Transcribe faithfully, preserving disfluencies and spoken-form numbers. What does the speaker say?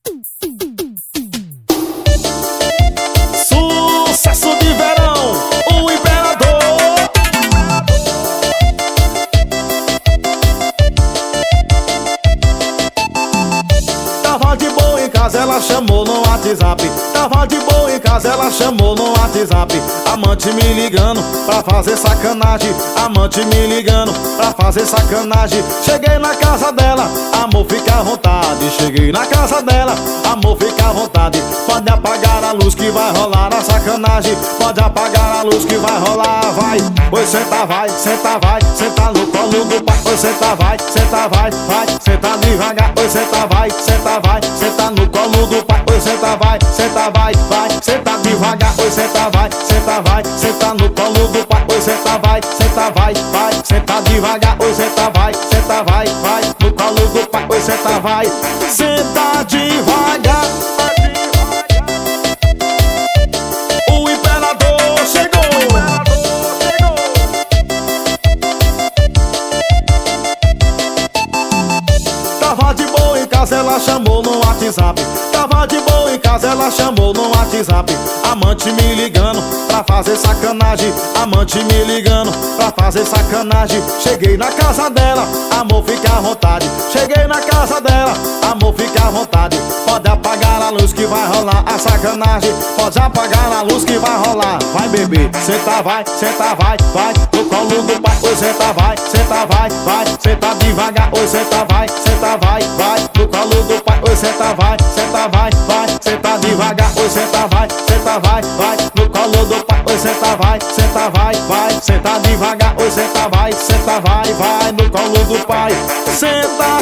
Sucesso de verão, o imperador. Tava de boa em casa, ela chamou no WhatsApp. Tava de boa em casa, ela chamou no WhatsApp. Amante me ligando pra fazer sacanagem. Amante me ligando pra fazer sacanagem. Cheguei na casa dela, amor, fica à vontade. Cheguei na casa dela, amor, fica à vontade. Pode apagar a luz que vai rolar a sacanagem. Pode apagar a luz que vai rolar, vai. Oi, senta, vai, senta, vai. Senta no colo do pai. Oi, senta, vai, senta, vai, vai. Senta devagar. Oi, senta, vai, senta, vai. Senta no colo do pai. Oi, senta, vai, senta, vai, vai. Senta devagar. Oi, senta, vai, senta, vai. Senta no colo do pai. Oi, senta, vai, senta, vai, vai. Senta devagar. Oi, senta, vai, senta, vai, vai. No colo do pai. Oi, senta, vai. Senta devagar. O imperador chegou. Tava de boa em casa, ela chamou no WhatsApp. Tava de boa em casa, ela chamou no WhatsApp. Amante me ligando pra fazer sacanagem. Amante me ligando pra fazer sacanagem. Cheguei na casa dela, amor, fica à vontade. Cheguei na casa dela, amor, fica à vontade. Pode apagar a luz que vai rolar a sacanagem. Pode apagar a luz que vai rolar. Vai, bebê, senta, vai, senta, vai, vai. No colo do pai, oi, senta, vai, senta, vai, vai. Senta devagar, oi, senta, vai, senta, vai, vai. No colo do pai, oi, senta, vai, senta, vai, vai. Senta devagar, oi, senta, vai, senta, vai, vai. No colo do pai, oi, senta, vai, senta, vai, vai. Senta devagar, oi, senta, vai, senta, vai, vai. No colo do pai, senta.